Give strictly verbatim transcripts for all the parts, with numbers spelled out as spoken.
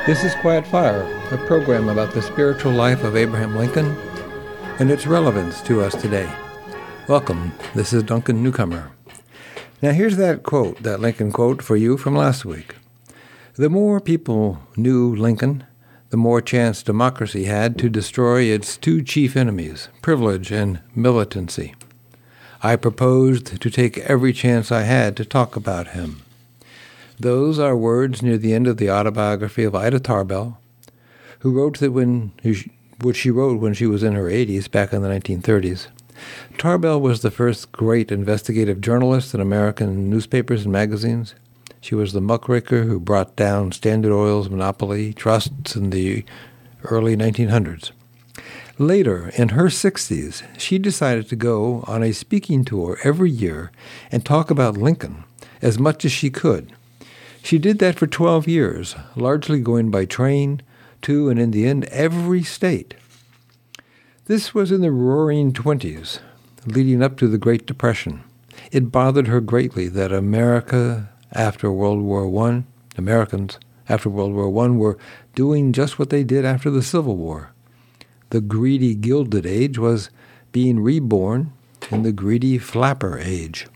This is Quiet Fire, a program about the spiritual life of Abraham Lincoln and its relevance to us today. Welcome, this is Duncan Newcomer. Now here's that quote, that Lincoln quote for you from last week. The more people knew Lincoln, the more chance democracy had to destroy its two chief enemies, privilege and militancy. I proposed to take every chance I had to talk about him. Those are words near the end of the autobiography of Ida Tarbell, who wrote that when, which she wrote when she was in her eighties, back in the nineteen thirties. Tarbell was the first great investigative journalist in American newspapers and magazines. She was the muckraker who brought down Standard Oil's monopoly trusts in the early nineteen hundreds. Later, in her sixties, she decided to go on a speaking tour every year and talk about Lincoln as much as she could. She did that for twelve years, largely going by train to, and in the end, every state. This was in the roaring twenties, leading up to the Great Depression. It bothered her greatly that America after World War One, Americans after World War One were doing just what they did after the Civil War. The greedy Gilded Age was being reborn in the greedy Flapper Age.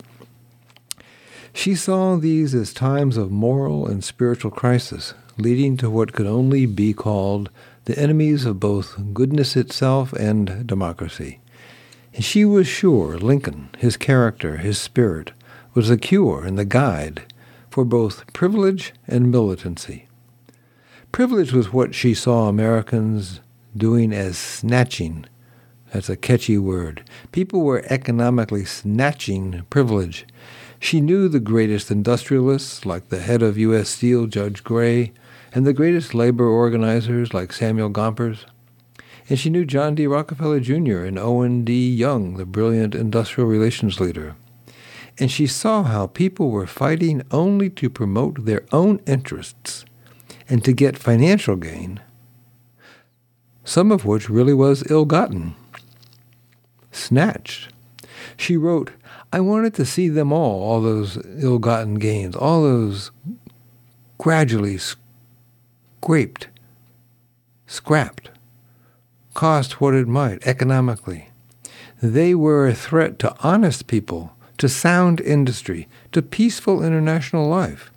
She saw these as times of moral and spiritual crisis, leading to what could only be called the enemies of both goodness itself and democracy. And she was sure Lincoln, his character, his spirit, was the cure and the guide for both privilege and militancy. Privilege was what she saw Americans doing as snatching. That's a catchy word. People were economically snatching privilege. She knew the greatest industrialists, like the head of U S Steel, Judge Gray, and the greatest labor organizers, like Samuel Gompers. And she knew John D. Rockefeller Junior and Owen D. Young, the brilliant industrial relations leader. And she saw how people were fighting only to promote their own interests and to get financial gain, some of which really was ill-gotten, snatched. She wrote, I wanted to see them all, all those ill-gotten gains, all those gradually scraped, scrapped, cost what it might economically. They were a threat to honest people, to sound industry, to peaceful international life.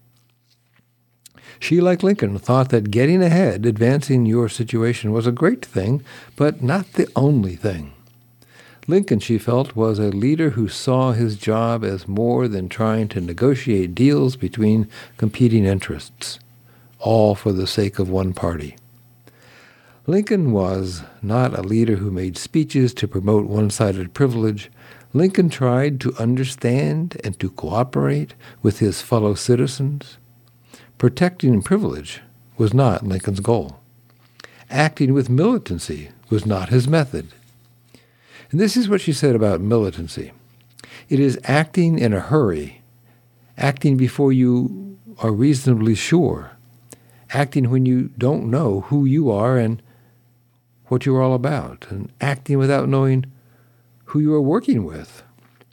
She, like Lincoln, thought that getting ahead, advancing your situation, was a great thing, but not the only thing. Lincoln, she felt, was a leader who saw his job as more than trying to negotiate deals between competing interests, all for the sake of one party. Lincoln was not a leader who made speeches to promote one-sided privilege. Lincoln tried to understand and to cooperate with his fellow citizens. Protecting privilege was not Lincoln's goal. Acting with militancy was not his method. And this is what she said about militancy. It is acting in a hurry, acting before you are reasonably sure, acting when you don't know who you are and what you're all about, and acting without knowing who you are working with.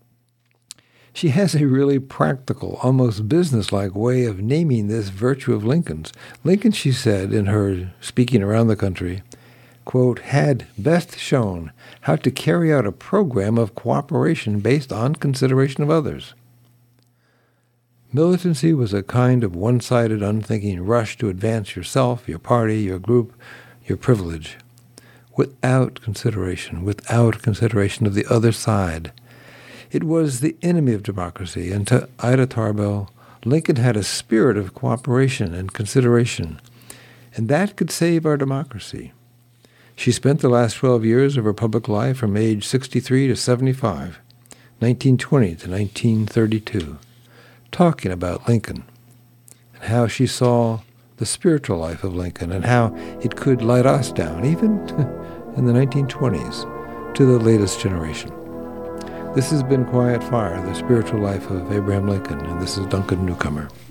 She has a really practical, almost businesslike way of naming this virtue of Lincoln's. Lincoln, she said in her speaking around the country, quote, had best shown how to carry out a program of cooperation based on consideration of others. Militancy was a kind of one-sided, unthinking rush to advance yourself, your party, your group, your privilege, without consideration, without consideration of the other side. It was the enemy of democracy, and to Ida Tarbell, Lincoln had a spirit of cooperation and consideration, and that could save our democracy. She spent the last twelve years of her public life from age sixty-three to seventy-five, nineteen twenty to nineteen thirty-two, talking about Lincoln and how she saw the spiritual life of Lincoln and how it could light us down, even in the nineteen twenties, to the latest generation. This has been Quiet Fire, the spiritual life of Abraham Lincoln, and this is Duncan Newcomer.